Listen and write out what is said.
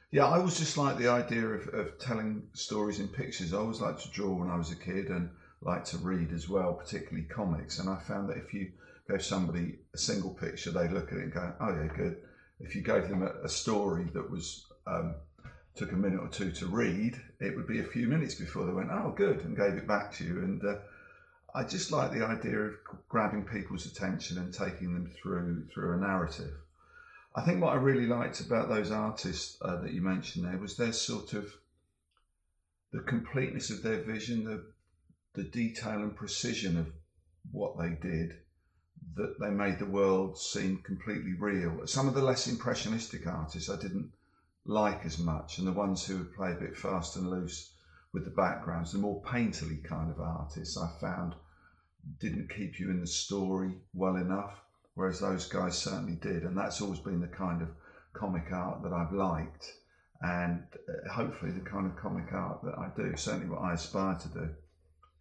Yeah, I always just like the idea of telling stories in pictures. I always liked to draw when I was a kid and liked to read as well, particularly comics. And I found that if you gave somebody a single picture, they look at it and go, "Oh yeah, good." If you gave them a story that was took a minute or two to read, it would be a few minutes before they went, "Oh, good," and gave it back to you. And I just like the idea of grabbing people's attention and taking them through a narrative. I think what I really liked about those artists that you mentioned there was their sort of the completeness of their vision, the detail and precision of what they did, that they made the world seem completely real. Some of the less impressionistic artists I didn't like as much, and the ones who would play a bit fast and loose with the backgrounds, the more painterly kind of artists I found didn't keep you in the story well enough, whereas those guys certainly did. And that's always been the kind of comic art that I've liked, and hopefully the kind of comic art that I do, certainly what I aspire to do.